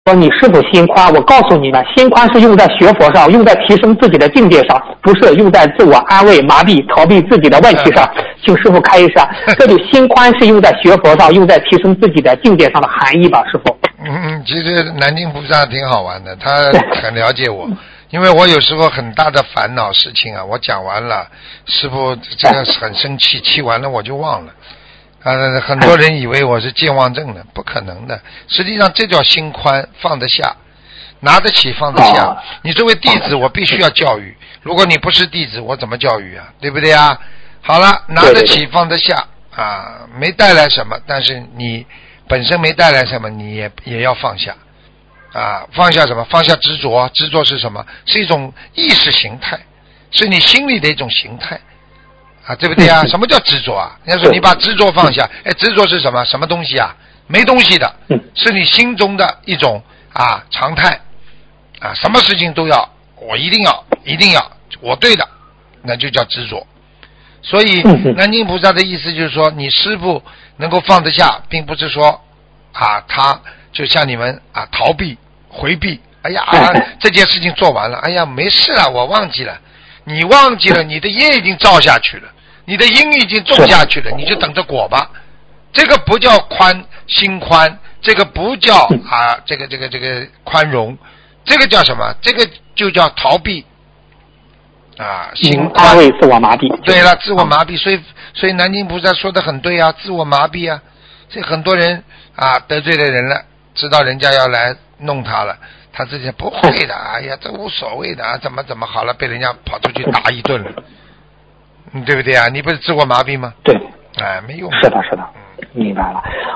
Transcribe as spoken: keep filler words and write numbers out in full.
说你师傅心宽，我告诉你们，心宽是用在学佛上，用在提升自己的境界上，不是用在自我安慰、麻痹、逃避自己的问题上。请师傅开一下，这里心宽是用在学佛上，用在提升自己的境界上的含义吧，师傅？ 嗯，其实南京菩萨挺好玩的，他很了解我，因为我有时候很大的烦恼事情啊，我讲完了，师傅这个很生气，气完了我就忘了。呃，很多人以为我是健忘症的，不可能的。实际上，这叫心宽，放得下，拿得起，放得下。你作为弟子，我必须要教育。如果你不是弟子，我怎么教育啊？对不对啊？好了，拿得起，放得下啊，没带来什么，但是你本身没带来什么，你也也要放下啊。放下什么？放下执着。执着是什么？是一种意识形态，是你心里的一种形态。啊，对不对啊？什么叫执着啊？人家说你把执着放下，哎，执着是什么？什么东西啊？没东西的，是你心中的一种啊常态啊，什么事情都要，我一定要，一定要，我对的，那就叫执着。所以南京菩萨的意思就是说，你师父能够放得下，并不是说啊，他就像你们啊逃避、回避，哎呀，啊、这件事情做完了，哎呀，没事了，我忘记了。你忘记了，你的业已经造下去了，你的因已经种下去了，你就等着果吧。这个不叫宽心宽，这个不叫啊，这个这个这个宽容，这个叫什么？这个就叫逃避啊，心宽。 安慰自我麻痹。 对了，自我麻痹。所以所以南京菩萨说的很对啊，自我麻痹啊。这很多人啊得罪了人了，知道人家要来弄他了。他自己不会的，哎呀，这无所谓的啊，怎么怎么好了，被人家跑出去打一顿了，嗯，对不对啊？你不是自我麻痹吗？ 对， 哎，没用。 是的，是的，明白了。